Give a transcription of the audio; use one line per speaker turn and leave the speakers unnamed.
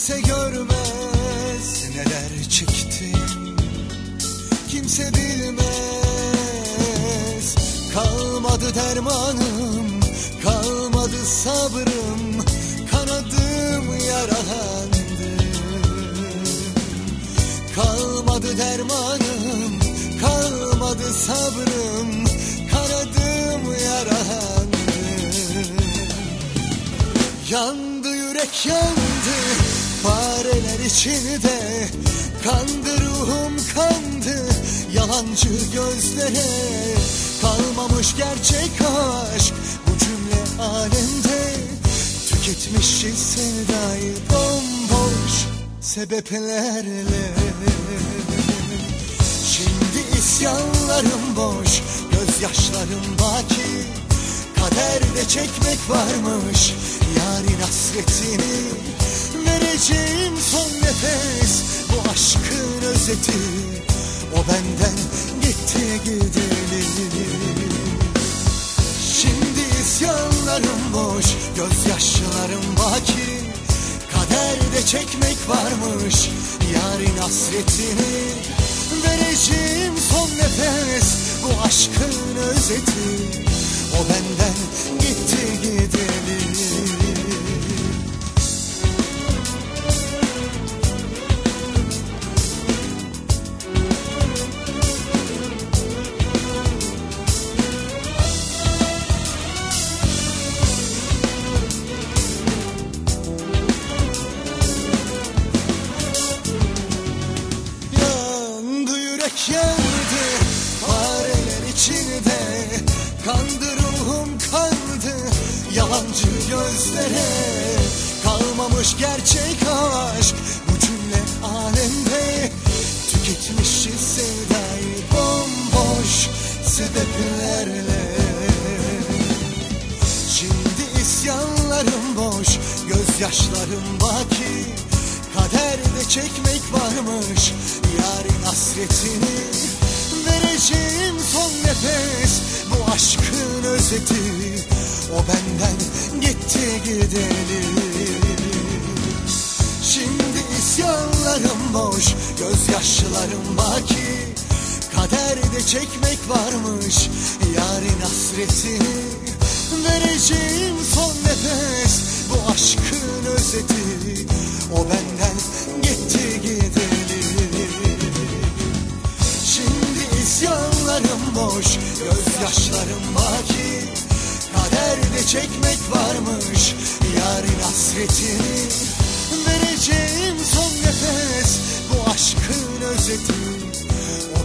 kimse görmez neler çektim, kimse bilmez. Kalmadı dermanım, kalmadı sabrım, kanadım yaralandı. Kalmadı dermanım, kalmadı sabrım, kanadım yaralandı. Yandı yürek yandı, fareler içinde, kandı ruhum kandı, yalancı gözlere. Kalmamış gerçek aşk bu cümle alemde, tüketmişiz sevdayı bomboş sebeplerle. Şimdi isyanlarım boş, gözyaşlarım baki, kaderde çekmek varmış yarın hasretini. Vereceğim son nefes bu aşkın özeti, o benden gitti gideli. Şimdi isyanlarım boş, gözyaşlarım baki, kaderde çekmek varmış yarın hasretini. Vereceğim son nefes bu aşkın özeti, o benden gitti gideli. Yandı, fareler içinde, kandı ruhum kandı, yalancı gözlere. Kalmamış gerçek aşk bu cümle alemde, tüketmişiz sevdayı bomboş sebeplerle. Şimdi isyanlarım boş, gözyaşlarım baki, kaderde çekmek varmış yarın hasretini. Vereceğim son nefes bu aşkın özeti, o benden gitti gideli. Şimdi isyanlarım boş, gözyaşlarım baki, kaderde çekmek varmış yarın hasretini. Vereceğim son nefes bu aşkın özeti, o benden gitti gideli. Şimdi isyanlarım boş, gözyaşlarım baki, kaderde çekmek varmış yarın hasretini. Vereceğim son nefes bu aşkın özeti, o